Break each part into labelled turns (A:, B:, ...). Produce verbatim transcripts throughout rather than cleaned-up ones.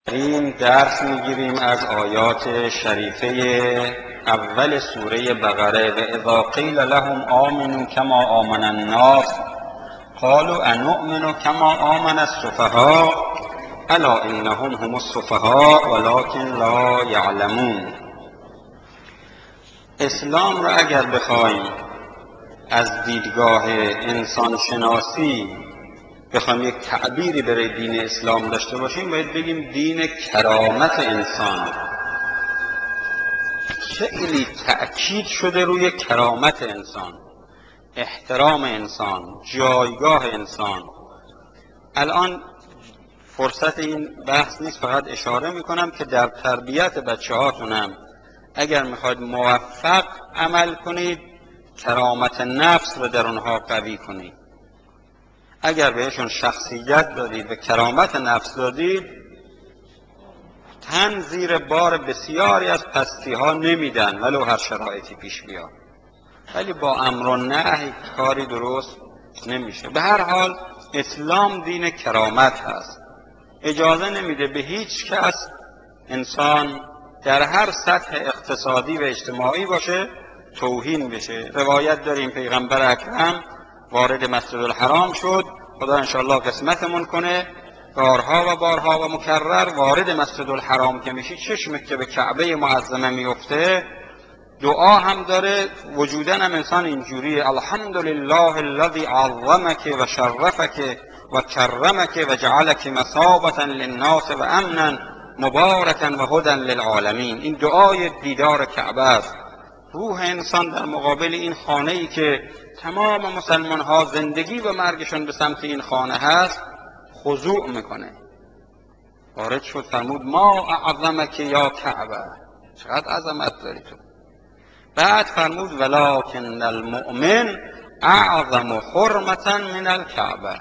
A: این درس میگیریم از آیات شریفه اول سوره بقره. و اذا قیل لهم آمنوا کما آمن الناس قالوا انؤمن کما آمن السفهاء الا انهم هم السفهاء ولكن لا یعلمون. اسلام را اگر بخوایم از دیدگاه انسان شناسی بخوایم یک تعبیری برای دین اسلام داشته باشیم، باید بگیم دین کرامت انسان. خیلی تأکید شده روی کرامت انسان، احترام انسان، جایگاه انسان. الان فرصت این بحث نیست، فقط اشاره میکنم که در تربیت بچه هاتونم اگر میخواید موفق عمل کنید، کرامت نفس رو در اونها قوی کنید. اگر بهشون شخصیت دادید و کرامت نفس دادید، تن زیر بار بسیاری از پستی ها نمیدن ولو هر شرایطی پیش بیاد. ولی با امر و نهی کاری درست نمیشه. به هر حال اسلام دین کرامت هست، اجازه نمیده به هیچ کس انسان در هر سطح اقتصادی و اجتماعی باشه توهین بشه. روایت داریم پیغمبر اکرم وارد مسجد الحرام شد، خدا انشاءالله قسمتمون کنه، بارها و بارها و مکرر وارد مسجد الحرام که میشی چشمت که به کعبه معظمه میفته، دعا هم داره، وجودن هم انسان اینجوریه: الحمدلله الذی عظمک و شرفک و کرمک و جعلک مثابة للناس و امنا مبارکا و هدی للعالمین. این دعای دیدار کعبه است. روح انسان در مقابل این خانه ای که تمام مسلمان ها زندگی و مرگشون به سمت این خانه هست خضوع میکنه. وارد شد فرمود ما اعظمک یا کعبه، چقدر عظمت داری تو. بعد فرمود ولکن المؤمن اعظم حرمتا من الکعبه.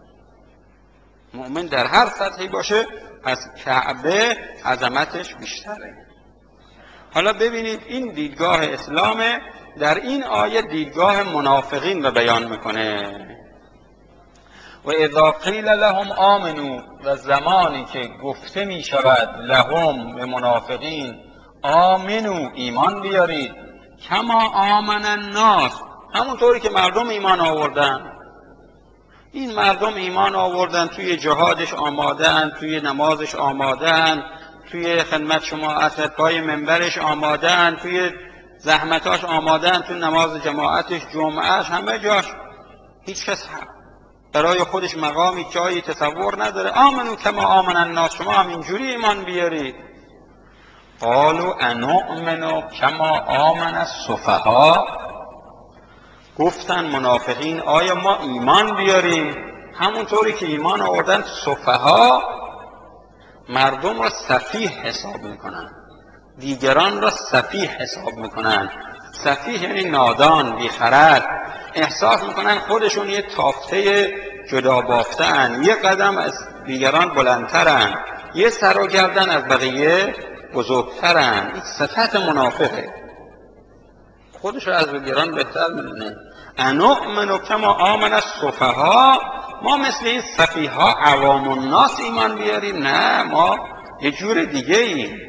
A: مؤمن در هر سطحی باشه از کعبه عظمتش بیشتره. حالا ببینید این دیدگاه اسلامه. در این آیه دیدگاه منافقین رو بیان میکنه. و اذا قیل لهم آمنو، و زمانی که گفته می شود لهم به منافقین آمنو ایمان بیارید، کما آمن الناس، همونطوری که مردم ایمان آوردن. این مردم ایمان آوردن، توی جهادش آمادن، توی نمازش آمادن، توی خدمت شما اثر پای منبرش آمادن، توی زحمتاش آمادن، توی نماز جماعتش، جمعهش، همه جاش. هیچ کس برای خودش مقامی جایی تصور نداره. آمنو کما آمن الناس، شما هم اینجوری ایمان بیارید. قالوا انؤمن کما آمن السفهاء، گفتن منافقین آیا ما ایمان بیاریم همونطوری که ایمان آوردن سفها؟ مردم را سفیه حساب میکنن، دیگران را سفیه حساب میکنن. سفیه یعنی نادان، بیخرد. احساس میکنن خودشون یه تافته جدا بافتن، یه قدم از دیگران بلندترن، یه سر و گردن از بقیه بزرگترن. این صفت منافقه، خودش از دیگران بهتر میدونه. انؤمن کما آمن السفهاء، ما مثل این سفیه ها عوام الناس ایمان بیاریم؟ نه، ما یه جور دیگه ایم.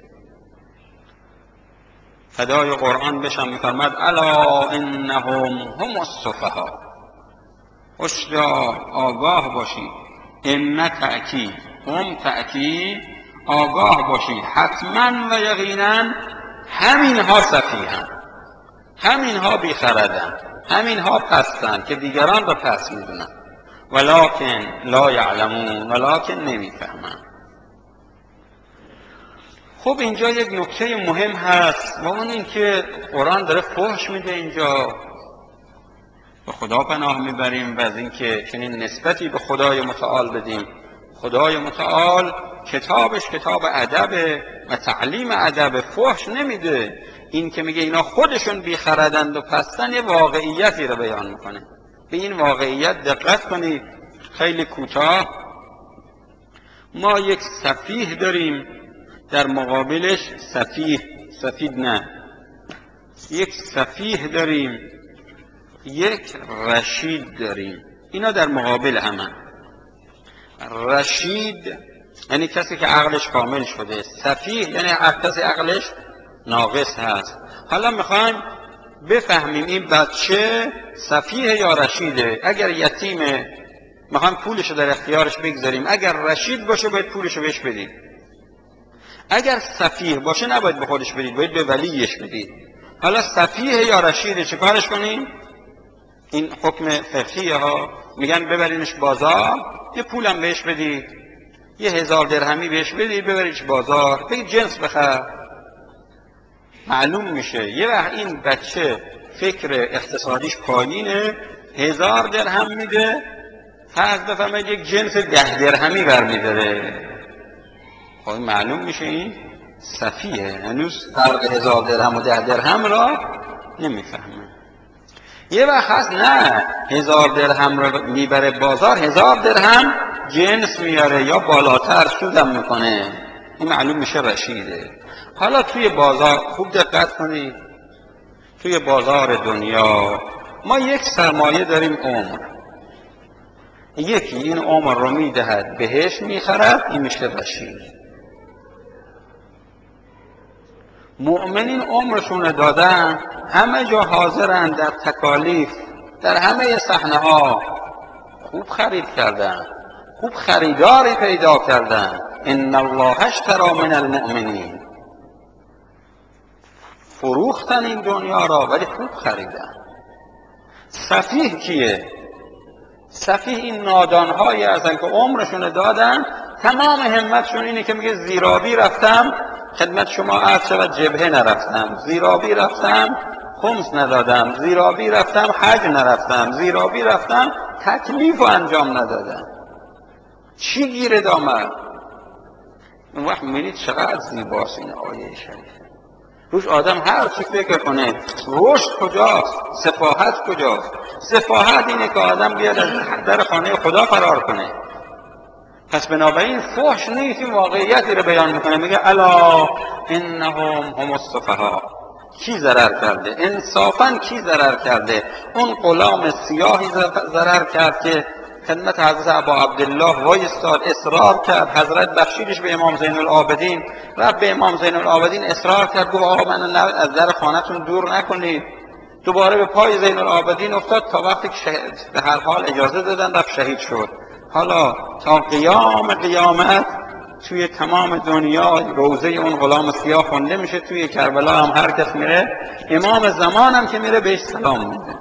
A: فدای قرآن بشم میفرماد الا انهم هم السفهاء. هشدار، آگاه باشید. ان تأکید، هم تأکید، آگاه باشید، حتما و یقینا همینها سفیهن، همینها بیخردن، همینها پستن که دیگران را پست میدونن. ولکن لا یعلمون، ولکن نمیفهمن. خب اینجا یک نکته مهم هست و اون این که قرآن داره فحش میده. اینجا به خدا پناه میبریم و از این که چنین نسبتی به خدای متعال بدیم. خدای متعال کتابش کتاب ادب و تعلیم ادب، فحش نمیده. این که میگه اینا خودشون بیخردند و پستن، یه واقعیتی رو بیان میکنه. به این واقعیت دقت کنید. خیلی کوتاه، ما یک سفیه داریم، در مقابلش سفیه، سفید نه، یک سفیه داریم، یک رشید داریم. اینا در مقابل همن. رشید یعنی کسی که عقلش کامل شده. سفیه یعنی کسی عقلش ناقص هست. حالا میخوایم بفهمیم این بچه سفیه یا رشیده. اگر یتیمه میخوایم پولشو در اختیارش بگذاریم، اگر رشید باشه باید پولشو بهش بدید. اگر سفیه باشه نباید به خودش بدید، باید به ولیش بدید. حالا سفیه یا رشیده چه کارش کنیم؟ این حکم فقهیه ها، میگن ببرینش بازار، یه پولم بهش بدید، یه هزار درهمی بهش بدید، ببریش بازار، بگید جنس بخر. معلوم میشه یه وقت این بچه فکر اقتصادیش پایینه، هزار درهم میده، فرض بفرمایید یک جنس ده درهمی برمیداره. خب معلوم میشه این سفیه، هنوز فرق هزار درهم و ده درهم را نمیفهمه. یه وقت هست نه، هزار درهم رو میبره بازار، هزار درهم جنس میاره یا بالاتر سودم میکنه، این معلوم میشه رشیده. حالا توی بازار خوب دقت کنید، توی بازار دنیا ما یک سرمایه داریم، عمر. یکی این عمر رو میدهد بهش میخرد، این میشه رشید. مؤمنین عمرشون دادن، همه جا حاضرن، در تکالیف، در همه صحنه ها خوب خرید کردن، خوب خریداری پیدا کردن. ان الله اشتری من المؤمنین، فروختن این دنیا را ولی خوب خریدن. سفیه کیه؟ سفیه این نادانهایی هستن که عمرشون دادن، تمام همتشون اینه که میگه زیرابی رفتم، خدمت شما عرض شود جبهه نرفتم، زیرابی رفتم خمس ندادم، زیرابی رفتم حج نرفتم، زیرابی رفتم تکلیف و انجام ندادم. چی گیرد آمد؟ اون وقت میبینید چقدر زیباست این آیه شریفه. روش آدم هر چی فکر کنه، رشد کجاست؟ سفاهت کجاست؟ سفاهت اینه که آدم بیاد از در خانه خدا فرار کنه. پس بنابراین فحش نیست، این واقعیتی رو بیان میکنه، میگه الا انهم هم السفها. کی ضرر کرده؟ انصافا کی ضرر کرده؟ اون غلام سیاهی ضرر کرد که خدمت حضرت ابا عبدالله وایستاد، اصرار کرد، حضرت بخشیدش به امام زین العابدین، رفت به امام زین العابدین اصرار کرد، گفت آقا من از در خانه‌تون دور نکنید. دوباره به پای زین العابدین افتاد تا وقتی که شهید به هر حال اجازه دادن، رفت شهید شد. حالا تا قیام قیامت توی تمام دنیا روزه اون غلام سیاه خونده میشه، توی کربلا هم هر کس میره، امام زمان هم که میره بهش سلام میده.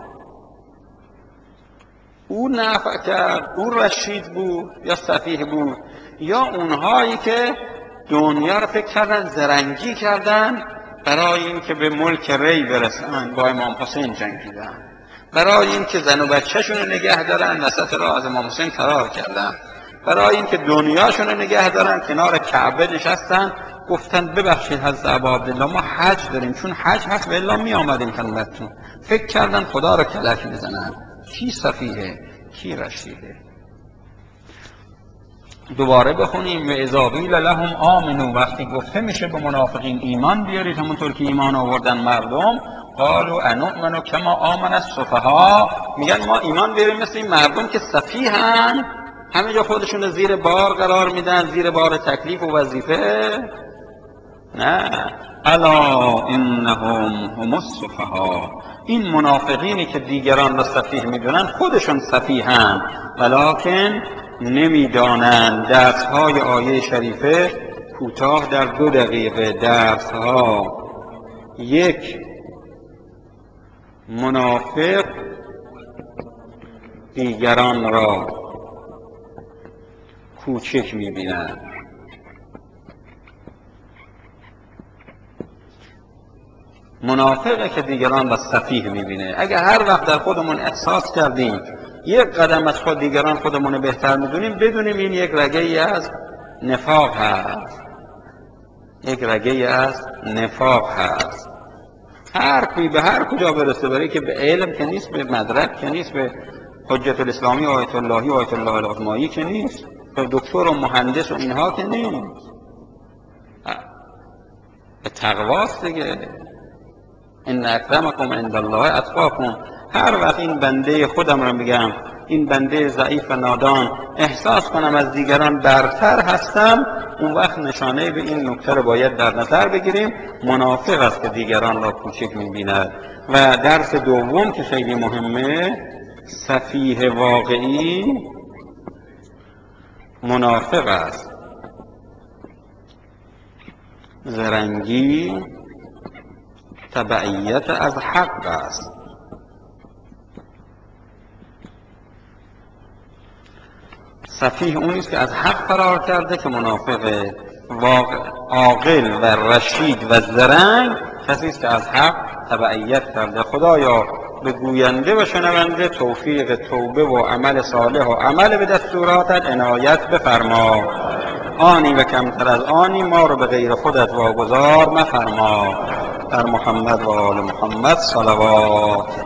A: او نفع کرد، او رشید بود یا سفیه بود، یا اونهایی که دنیا رو فکر کردن زرنگی کردن برای این که به ملک ری برسن، با امام حسین جنگیدن، برای این که زن و بچه‌شون رو نگه دارن وسط راه از امام حسین فرار کردن، برای این که دنیاشون رو نگه دارن کنار کعبه نشستن، گفتن ببخشید حضرت ابا عبدالله ما حج داریم، چون حج هست و الا می آمدیم خدمتتون. فکر کردن خدا رو کلک میزنن. کی سفیه کی رشیده؟ دوباره بخونیم و اذا قیل لهم آمنو، وقتی گفته میشه به منافقین ایمان بیارید همونطور که ایمان آوردن مردم، قالوا انؤمن کما آمن السفها، میگن ما ایمان بیاریم مثل این مردم که سفیهن، همه جا خودشون زیر بار قرار میدن، زیر بار تکلیف و وظیفه. نه، الا انهم هم السفها، این منافقینی که دیگران را سفیه میدونن خودشون سفیهن، ولکن نمیدانند. درس‌های آیه شریفه کوتاه در دو دقیقه. درس‌ها: یک، منافق دیگران را کوچک می‌بینند. منافقه که دیگران را سفیه می‌بینه. اگر هر وقت در خودمون احساس کردیم یک قدم از خود دیگران خودمون بهتر می‌دونیم، بدونیم این یک رگه‌ای از نفاق هست، یک رگه‌ای از نفاق هست. هر کوی به هر کجا برسه، برای که به علم که نیست، به مدرک که نیست، به حجت الاسلامی و آیت اللهی و آیت الله العظمایی که نیست، به دکتر و مهندس و اینها که نیست، به تقواست دیگه. ان اکرمکم عند الله اتقاکم. هر وقت این بنده خودم رو میگم این بنده ضعیف و نادان احساس کنم از دیگران برتر هستم، اون وقت نشانه به این نکته رو باید در نظر بگیریم. منافق است که دیگران را کوچک می‌بیند. و درس دوم که خیلی مهمه، سفیه واقعی منافق است، زرنگی تبعیت از حق است. سفیه اون است که از حق فرار کرده که منافقه. عاقل و رشید و زرنگ کسی است که از حق تبعیت کرده. خدایا به گوینده و شنونده توفیق توبه و عمل صالح و عمل به دستوراتت عنایت بفرما. آنی و کمتر از آنی ما رو به غیر خودت واگذار مفرما. در محمد و آل محمد صلوات.